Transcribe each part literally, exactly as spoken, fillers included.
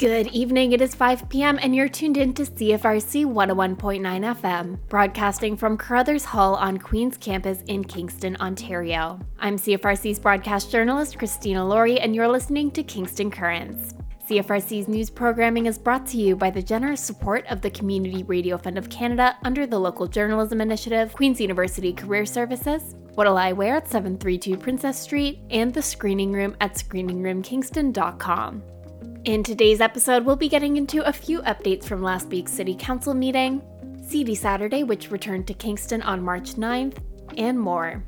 Good evening, it is five p.m. and you're tuned in to C F R C one oh one point nine F M, broadcasting from Carruthers Hall on Queen's Campus in Kingston, Ontario. I'm C F R C's broadcast journalist Christina Laurie, and you're listening to Kingston Currents. C F R C's news programming is brought to you by the generous support of the Community Radio Fund of Canada under the Local Journalism Initiative, Queen's University Career Services, What'll I Wear at seven thirty-two Princess Street, and the Screening Room at screening room kingston dot com. In today's episode, we'll be getting into a few updates from last week's City Council meeting, Seedy Saturday, which returned to Kingston on March ninth, and more.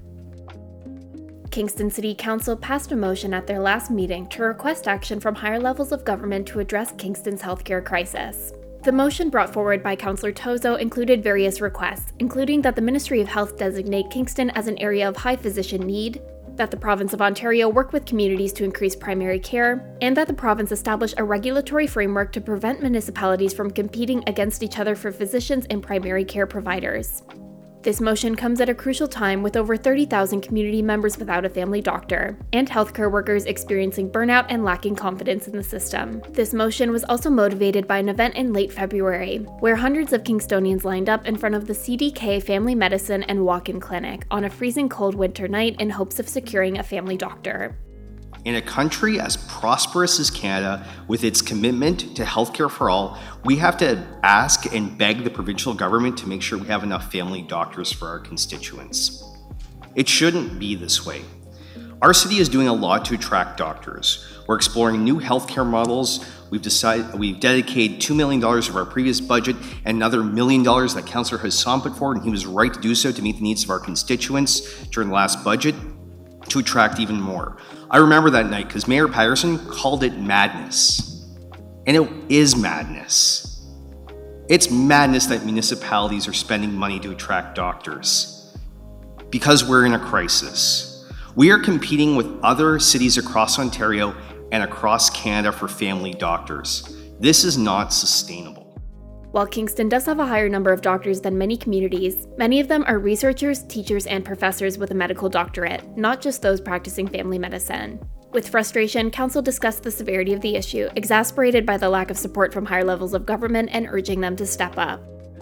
Kingston City Council passed a motion at their last meeting to request action from higher levels of government to address Kingston's healthcare crisis. The motion brought forward by Councillor Tozo included various requests, including that the Ministry of Health designate Kingston as an area of high physician need, that the Province of Ontario work with communities to increase primary care, and that the province establish a regulatory framework to prevent municipalities from competing against each other for physicians and primary care providers. This motion comes at a crucial time with over thirty thousand community members without a family doctor, and healthcare workers experiencing burnout and lacking confidence in the system. This motion was also motivated by an event in late February, where hundreds of Kingstonians lined up in front of the C D K Family Medicine and Walk-in Clinic on a freezing cold winter night in hopes of securing a family doctor. In a country as prosperous as Canada, with its commitment to healthcare for all, we have to ask and beg the provincial government to make sure we have enough family doctors for our constituents. It shouldn't be this way. Our city is doing a lot to attract doctors. We're exploring new healthcare models. We've decided we've dedicated two million dollars of our previous budget and another million dollars that Councillor Hassan put forward, and he was right to do so to meet the needs of our constituents during the last budget, to attract even more. I remember that night because Mayor Patterson called it madness. And it is madness. It's madness that municipalities are spending money to attract doctors. Because we're in a crisis. We are competing with other cities across Ontario and across Canada for family doctors. This is not sustainable. While Kingston does have a higher number of doctors than many communities, many of them are researchers, teachers, and professors with a medical doctorate, not just those practicing family medicine. With frustration, Council discussed the severity of the issue, exasperated by the lack of support from higher levels of government and urging them to step up.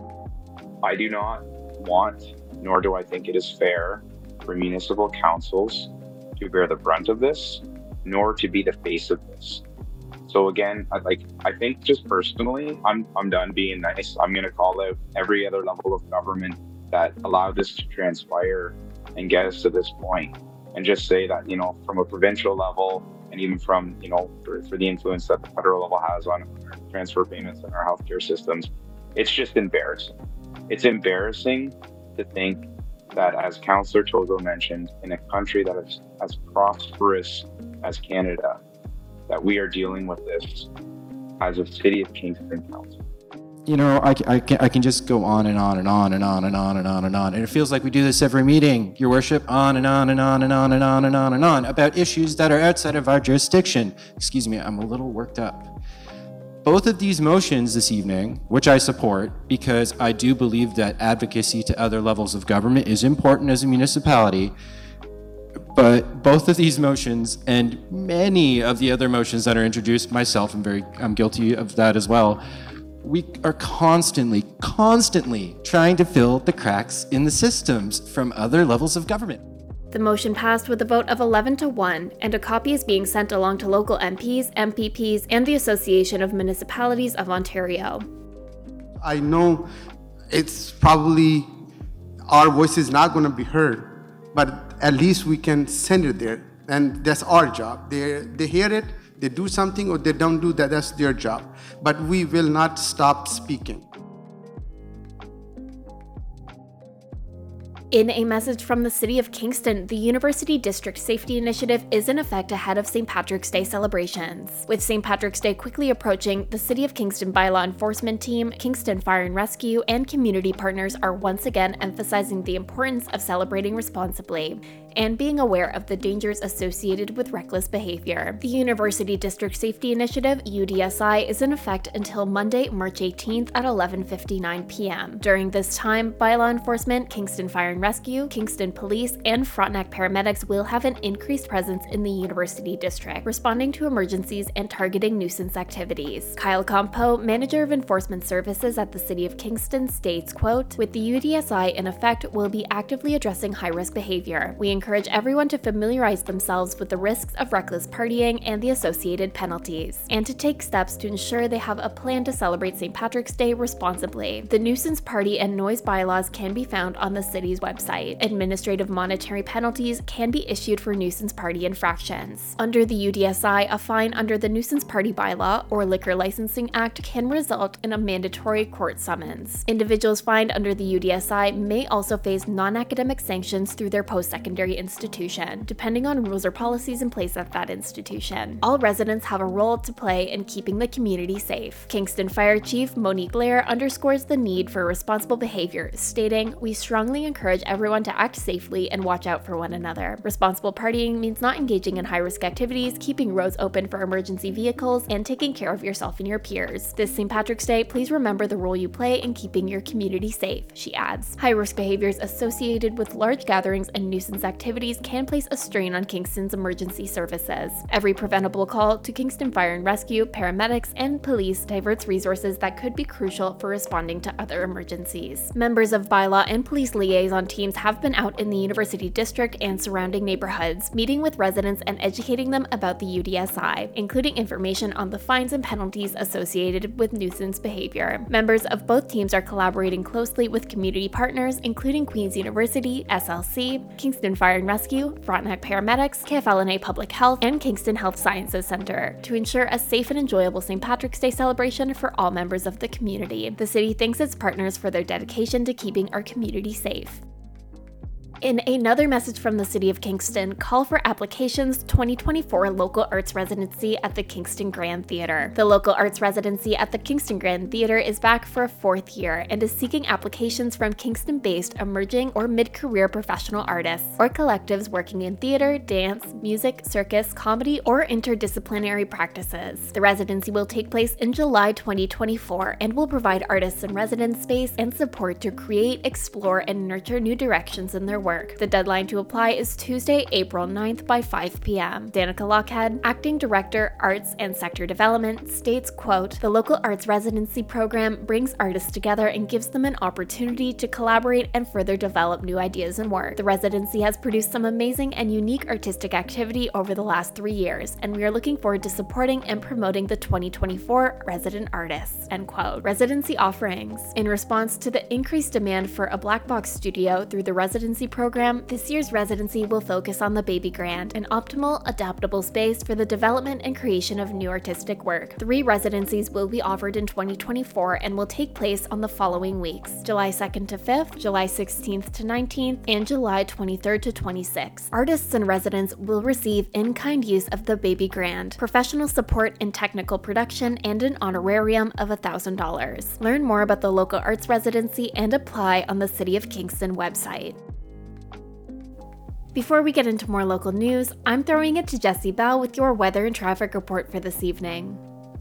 I do not want, nor do I think it is fair for municipal councils to bear the brunt of this, nor to be the face of this. So again, I like I think just personally, I'm I'm done being nice. I'm gonna call out every other level of government that allowed this to transpire and get us to this point. And just say that, you know, from a provincial level and even from, you know, for, for the influence that the federal level has on transfer payments in our healthcare systems, it's just embarrassing. It's embarrassing to think that, as Councillor Tozo mentioned, in a country that is as prosperous as Canada, that we are dealing with this as a City of Kingston Council. You know, I, I, can, I can just go on and on and on and on and on and on and on. And it feels like we do this every meeting, Your Worship, on and on and on and on and on and on and on about issues that are outside of our jurisdiction. Excuse me, I'm a little worked up. Both of these motions this evening, which I support because I do believe that advocacy to other levels of government is important as a municipality, but both of these motions and many of the other motions that are introduced, myself, I'm very, I'm guilty of that as well. We are constantly, constantly trying to fill the cracks in the systems from other levels of government. The motion passed with a vote of eleven to one, and a copy is being sent along to local M Ps, M P Ps, and the Association of Municipalities of Ontario. I know it's probably, our voice is not going to be heard, but at least we can send it there, and that's our job. They they hear it, they do something, or they don't do that, that's their job. But we will not stop speaking. In a message from the City of Kingston, the University District Safety Initiative is in effect ahead of Saint Patrick's Day celebrations. With Saint Patrick's Day quickly approaching, the City of Kingston bylaw enforcement team, Kingston Fire and Rescue, and community partners are once again emphasizing the importance of celebrating responsibly. and being aware of the dangers associated with reckless behavior. The University District Safety Initiative, U D S I, is in effect until Monday, March eighteenth at eleven fifty-nine p m During this time, bylaw enforcement, Kingston Fire and Rescue, Kingston Police, and Frontenac paramedics will have an increased presence in the University District, responding to emergencies and targeting nuisance activities. Kyle Compo, Manager of Enforcement Services at the City of Kingston, states, quote, "With the U D S I in effect, we'll be actively addressing high-risk behavior. We encourage everyone to familiarize themselves with the risks of reckless partying and the associated penalties, and to take steps to ensure they have a plan to celebrate Saint Patrick's Day responsibly. The nuisance party and noise bylaws can be found on the city's website. Administrative monetary penalties can be issued for nuisance party infractions. Under the U D S I, a fine under the nuisance party bylaw or Liquor Licensing Act can result in a mandatory court summons. Individuals fined under the U D S I may also face non-academic sanctions through their post-secondary institution, depending on rules or policies in place at that institution. All residents have a role to play in keeping the community safe." Kingston Fire Chief Monique Lair underscores the need for responsible behavior, stating, "We strongly encourage everyone to act safely and watch out for one another. Responsible partying means not engaging in high-risk activities, keeping roads open for emergency vehicles, and taking care of yourself and your peers. This Saint Patrick's Day, please remember the role you play in keeping your community safe," she adds. High-risk behaviors associated with large gatherings and nuisance activities can place a strain on Kingston's emergency services. Every preventable call to Kingston Fire and Rescue, paramedics, and police diverts resources that could be crucial for responding to other emergencies. Members of bylaw and police liaison teams have been out in the University District and surrounding neighborhoods, meeting with residents and educating them about the U D S I, including information on the fines and penalties associated with nuisance behavior. Members of both teams are collaborating closely with community partners, including Queen's University, S L C, Kingston Fire and Rescue, Frontenac Paramedics, K F L N A Public Health, and Kingston Health Sciences Center, to ensure a safe and enjoyable Saint Patrick's Day celebration for all members of the community. The city thanks its partners for their dedication to keeping our community safe. In another message from the City of Kingston, call for applications twenty twenty-four Local Arts Residency at the Kingston Grand Theatre. The Local Arts Residency at the Kingston Grand Theatre is back for a fourth year and is seeking applications from Kingston-based emerging or mid-career professional artists or collectives working in theatre, dance, music, circus, comedy, or interdisciplinary practices. The residency will take place in July twenty twenty-four and will provide artists and residents space and support to create, explore, and nurture new directions in their work. The deadline to apply is Tuesday, April ninth by five p m Danica Lockhead, Acting Director, Arts and Sector Development, states, quote, "The Local Arts Residency Program brings artists together and gives them an opportunity to collaborate and further develop new ideas and work. The residency has produced some amazing and unique artistic activity over the last three years, and we are looking forward to supporting and promoting the twenty twenty-four resident artists," end quote. Residency offerings. In response to the increased demand for a black box studio through the residency program, Program, this year's residency will focus on the Baby Grand, an optimal, adaptable space for the development and creation of new artistic work. Three residencies will be offered in twenty twenty-four and will take place on the following weeks: July second to fifth, July sixteenth to nineteenth, and July twenty-third to twenty-sixth. Artists and residents will receive in-kind use of the Baby Grand, professional support in technical production, and an honorarium of one thousand dollars. Learn more about the Local Arts Residency and apply on the City of Kingston website. Before we get into more local news, I'm throwing it to Jesse Bell with your weather and traffic report for this evening.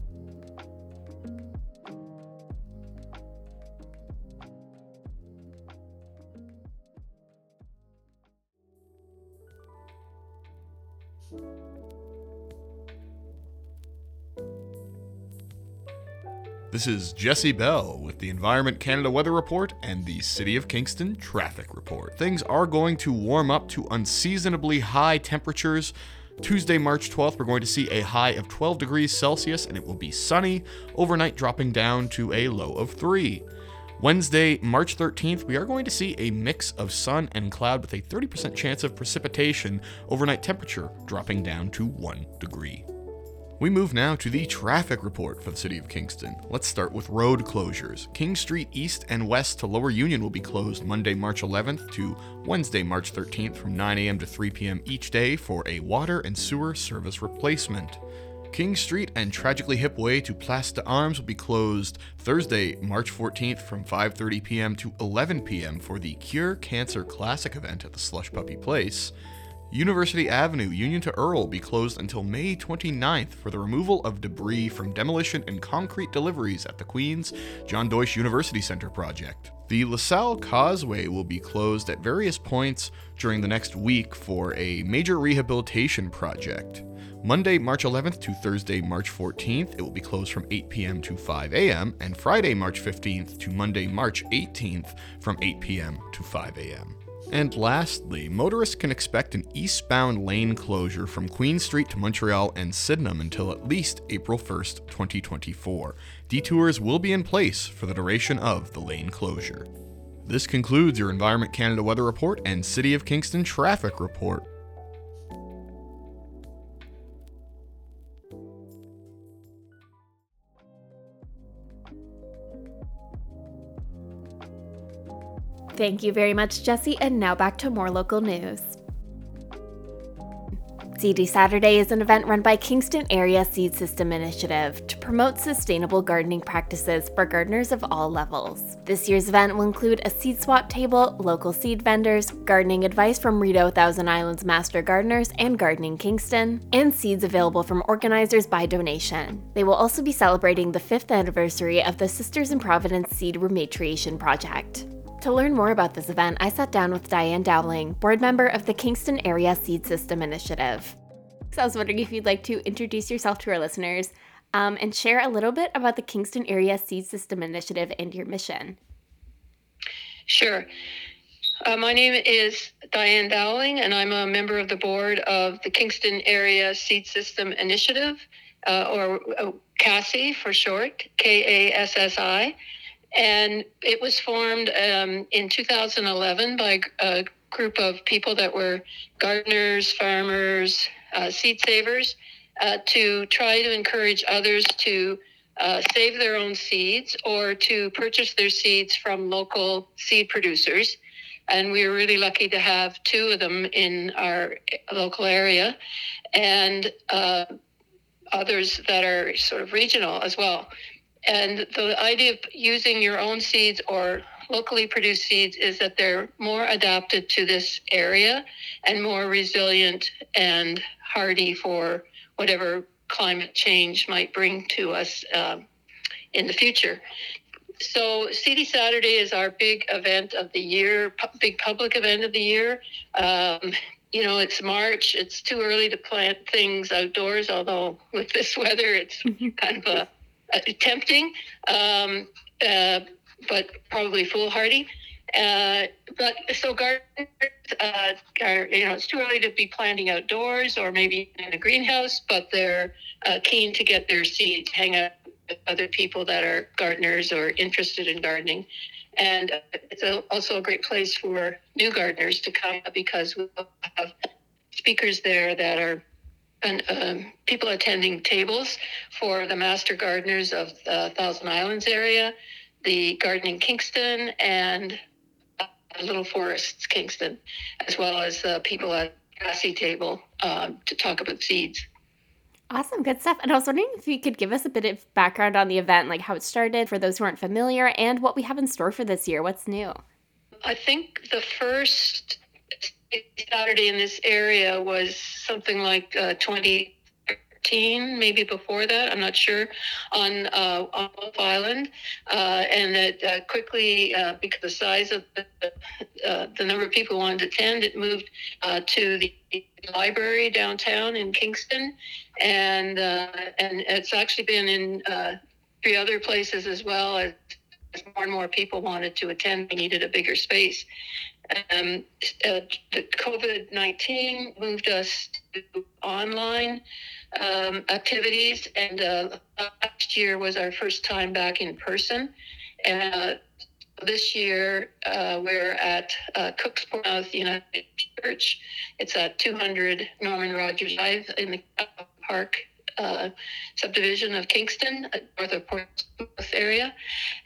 This is Jesse Bell with the Environment Canada Weather Report and the City of Kingston Traffic Report. Things are going to warm up to unseasonably high temperatures. Tuesday, March twelfth, we're going to see a high of twelve degrees Celsius and it will be sunny, overnight dropping down to a low of three. Wednesday, March thirteenth, we are going to see a mix of sun and cloud with a thirty percent chance of precipitation, overnight temperature dropping down to one degree. We move now to the traffic report for the City of Kingston. Let's start with road closures. King Street East and West to Lower Union will be closed Monday, March eleventh to Wednesday, March thirteenth from nine a m to three p m each day for a water and sewer service replacement. King Street and Tragically Hip Way to Place d'Armes will be closed Thursday, March fourteenth from five thirty p m to eleven p m for the Cure Cancer Classic event at the Slush Puppy Place. University Avenue, Union to Earl, will be closed until May twenty-ninth for the removal of debris from demolition and concrete deliveries at the Queen's John Deutsch University Center project. The LaSalle Causeway will be closed at various points during the next week for a major rehabilitation project. Monday, March eleventh to Thursday, March fourteenth, it will be closed from eight p.m. to five a.m., and Friday, March fifteenth to Monday, March eighteenth from eight p.m. to five a.m. And lastly, motorists can expect an eastbound lane closure from Queen Street to Montreal and Sydenham until at least April first, twenty twenty-four. Detours will be in place for the duration of the lane closure. This concludes your Environment Canada Weather Report and City of Kingston Traffic Report. Thank you very much, Jesse, and now back to more local news. Seedy Saturday is an event run by Kingston Area Seed System Initiative to promote sustainable gardening practices for gardeners of all levels. This year's event will include a seed swap table, local seed vendors, gardening advice from Rideau Thousand Islands Master Gardeners and Gardening Kingston, and seeds available from organizers by donation. They will also be celebrating the fifth anniversary of the Sisters in Providence Seed Rematriation Project. To learn more about this event, I sat down with Diane Dowling, board member of the Kingston Area Seed System Initiative. So I was wondering if you'd like to introduce yourself to our listeners um, and share a little bit about the Kingston Area Seed System Initiative and your mission. Sure. Uh, my name is Diane Dowling, and I'm a member of the board of the Kingston Area Seed System Initiative, uh, or uh, C A S I for short, K A S S I. And it was formed um, in two thousand eleven by a group of people that were gardeners, farmers, uh, seed savers, uh, to try to encourage others to uh, save their own seeds or to purchase their seeds from local seed producers. And we were really lucky to have two of them in our local area, and uh, others that are sort of regional as well. And the idea of using your own seeds or locally produced seeds is that they're more adapted to this area and more resilient and hardy for whatever climate change might bring to us uh, in the future. So Seedy Saturday is our big event of the year, pu- big public event of the year. Um, you know, it's March. It's too early to plant things outdoors, although with this weather, it's kind of a Uh, tempting, um, uh, but probably foolhardy. Uh, but so gardeners, uh, are, you know, it's too early to be planting outdoors or maybe in a greenhouse, but they're uh, keen to get their seeds, hang out with other people that are gardeners or interested in gardening. And uh, it's a, also a great place for new gardeners to come because we'll have speakers there that are and um, people attending tables for the master gardeners of the Thousand Islands area, the Gardening Kingston, and uh, Little Forests Kingston, as well as uh, people at the C A S I table um, to talk about seeds. Awesome, good stuff. And I was wondering if you could give us a bit of background on the event, like how it started for those who aren't familiar, and what we have in store for this year. What's new? I think the first Saturday in this area was something like uh, twenty thirteen, maybe before that, I'm not sure, on uh, on Wolf Island, uh, and that uh, quickly, uh, because the size of the, uh, the number of people who wanted to attend, it moved uh, to the library downtown in Kingston, and uh, and it's actually been in uh, three other places as well. As, as more and more people wanted to attend, we needed a bigger space. Um, uh, the COVID nineteen moved us to online um, activities, and uh, last year was our first time back in person. And uh, this year uh, we're at uh, Cook's Portsmouth United Church. It's at two hundred Norman Rogers Drive in the Park uh, subdivision of Kingston, north of Portsmouth area,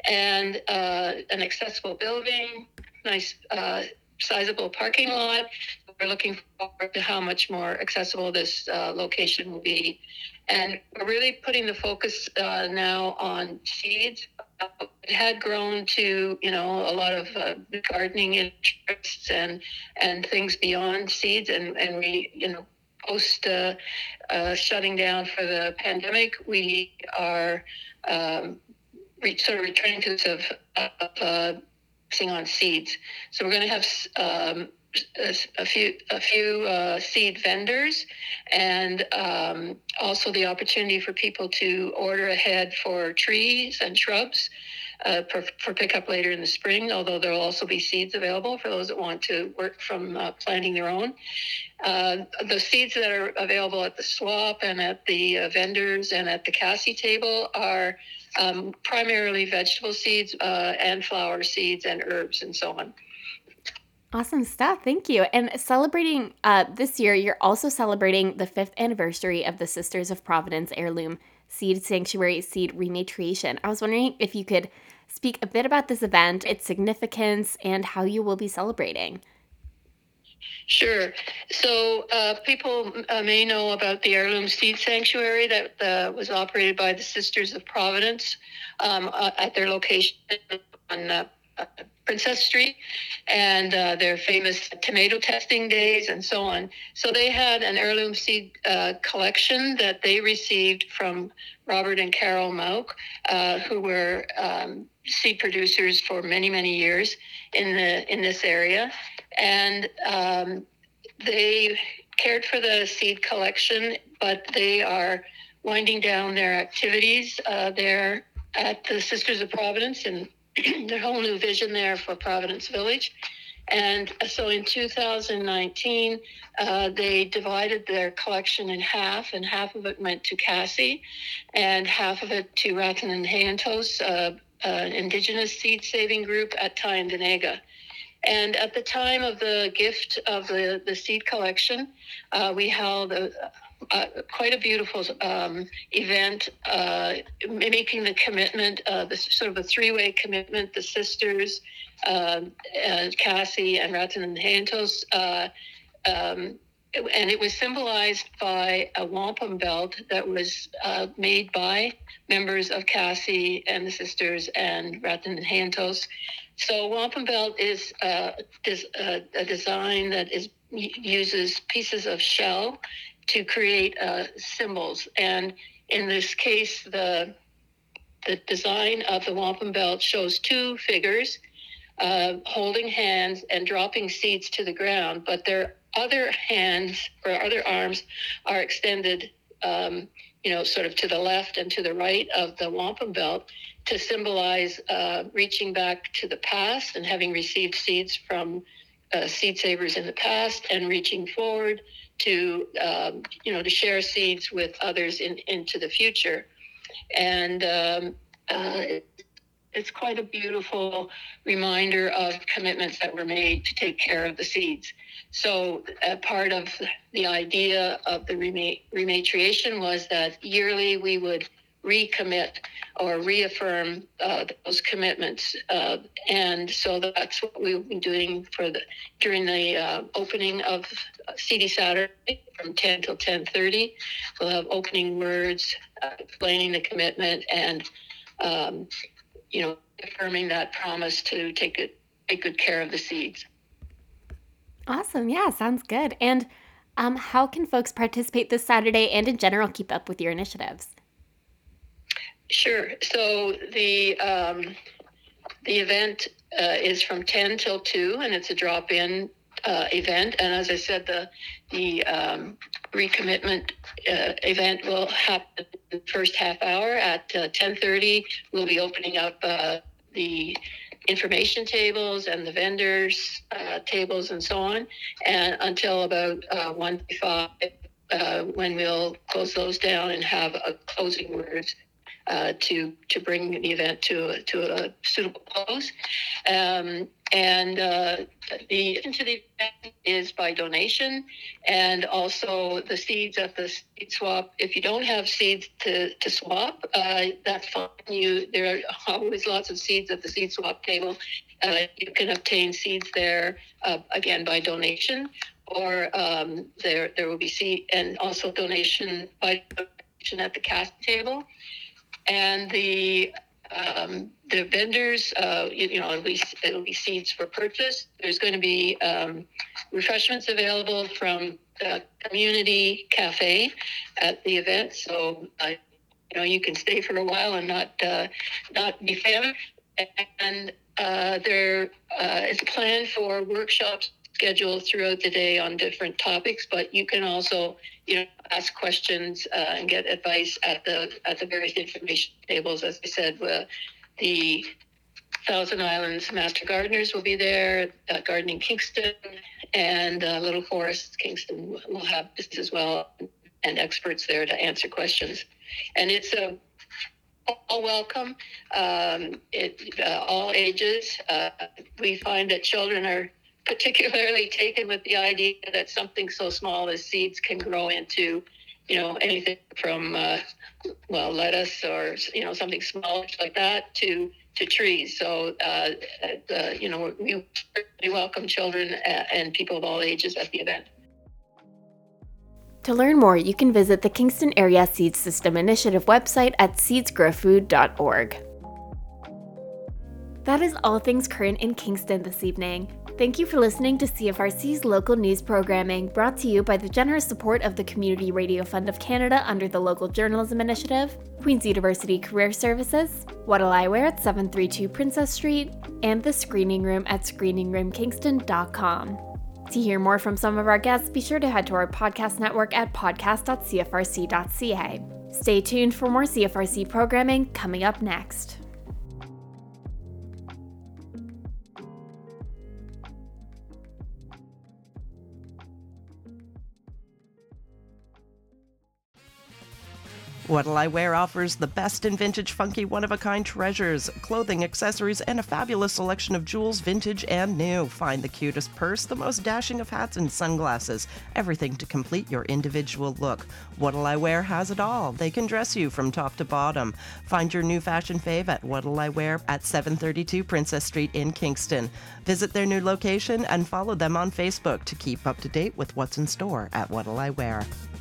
and uh, an accessible building. Nice, uh, sizable parking lot. We're looking forward to how much more accessible this uh, location will be. And we're really putting the focus uh, now on seeds it had grown to, you know, a lot of uh, gardening interests and and things beyond seeds. And, and we, you know, post uh, uh, shutting down for the pandemic, we are um, re- sort of returning to sort of uh, focusing on seeds. So we're going to have um, a, a few a few uh, seed vendors, and um, also the opportunity for people to order ahead for trees and shrubs uh, for, for pickup later in the spring, although there will also be seeds available for those that want to work from uh, planting their own. Uh, the seeds that are available at the swap and at the uh, vendors and at the Cassie table are um, primarily vegetable seeds uh, and flower seeds and herbs and so on. Awesome stuff. Thank you. And celebrating uh, this year, you're also celebrating the fifth anniversary of the Sisters of Providence Heirloom Seed Sanctuary Seed Rematriation. I was wondering if you could speak a bit about this event, its significance, and how you will be celebrating. Sure. So uh, people uh, may know about the Heirloom Seed Sanctuary that uh, was operated by the Sisters of Providence um, uh, at their location on uh, Princess Street, and uh, their famous tomato testing days and so on. So they had an heirloom seed uh, collection that they received from Robert and Carol Mauk, uh, who were um, seed producers for many, many years in the in this area. And um, they cared for the seed collection, but they are winding down their activities uh, there at the Sisters of Providence and their whole new vision there for Providence Village. And so in two thousand nineteen, uh, they divided their collection in half, and half of it went to Cassie, and half of it to Rathan and Hayantos, uh, an indigenous seed saving group at Tyendinaga. And at the time of the gift of the, the seed collection, uh, we held a, a, quite a beautiful um, event, uh, making the commitment, uh, the sort of a three-way commitment, the sisters, uh, uh, Cassie and Rathan and Hayantos, uh, um, and it was symbolized by a wampum belt that was uh, made by members of Cassie and the sisters and Rathan and Hayantos. So wampum belt is, uh, is a, a design that is uses pieces of shell to create uh, symbols. And in this case, the the design of the wampum belt shows two figures uh, holding hands and dropping seeds to the ground, but their other hands or other arms are extended, um, you know, sort of to the left and to the right of the wampum belt to symbolize uh, reaching back to the past and having received seeds from uh, seed savers in the past, and reaching forward to, um, you know, to share seeds with others in, into the future. And um, uh, it's quite a beautiful reminder of commitments that were made to take care of the seeds. So uh, part of the idea of the rema- rematriation was that yearly we would recommit or reaffirm uh, those commitments. Uh, and so that's what we've been doing for the during the uh, opening of C D Saturday from ten till ten thirty. We'll have opening words, uh, explaining the commitment, and um, you know, affirming that promise to take good, take good care of the seeds. Awesome. Yeah, sounds good. And um, how can folks participate this Saturday and in general keep up with your initiatives? Sure. So the um, the event uh, is from ten till two, and it's a drop-in uh, event. And as I said, the the um, recommitment uh, event will happen in the first half hour at uh, ten thirty. We'll be opening up uh, the information tables and the vendors uh, tables and so on, and until about uh, one fifty-five, uh, when we'll close those down and have a closing words uh, to to bring the event to a, to a suitable close. Um, and uh, the into the event is by donation, and also the seeds at the seed swap. If you don't have seeds to, to swap, uh, that's fine. You there are always lots of seeds at the seed swap table. Uh, you can obtain seeds there uh, again by donation, or um, there there will be seed and also donation by donation at the cast table. And the Um, the vendors, uh, you, you know, it'll be, it'll be seeds for purchase. There's going to be um, refreshments available from the community cafe at the event. So, uh, you know, you can stay for a while and not uh, not be famished. And uh, there uh, is a plan for workshops scheduled throughout the day on different topics, but you can also, you know, ask questions uh, and get advice at the at the various information tables. As I said, uh, the Thousand Islands Master Gardeners will be there, uh, Gardening Kingston, and uh, Little Forest Kingston will have this as well, and experts there to answer questions. And it's a all welcome, um, it, uh, all ages. Uh, we find that children are particularly taken with the idea that something so small as seeds can grow into, you know, anything from, uh, well, lettuce or, you know, something small like that to to trees. So, uh, uh, you know, we certainly welcome children and people of all ages at the event. To learn more, you can visit the Kingston Area Seed System Initiative website at seeds grow food dot org. That is all things current in Kingston this evening. Thank you for listening to C F R C's local news programming, brought to you by the generous support of the Community Radio Fund of Canada under the Local Journalism Initiative, Queen's University Career Services, What'll I Wear at seven thirty-two Princess Street, and the Screening Room at screening room kingston dot com. To hear more from some of our guests, be sure to head to our podcast network at podcast dot c f r c dot c a. Stay tuned for more C F R C programming coming up next. What'll I Wear offers the best in vintage, funky, one-of-a-kind treasures, clothing, accessories, and a fabulous selection of jewels, vintage and new. Find the cutest purse, the most dashing of hats and sunglasses, everything to complete your individual look. What'll I Wear has it all. They can dress you from top to bottom. Find your new fashion fave at What'll I Wear at seven thirty-two Princess Street in Kingston. Visit their new location and follow them on Facebook to keep up to date with what's in store at What'll I Wear.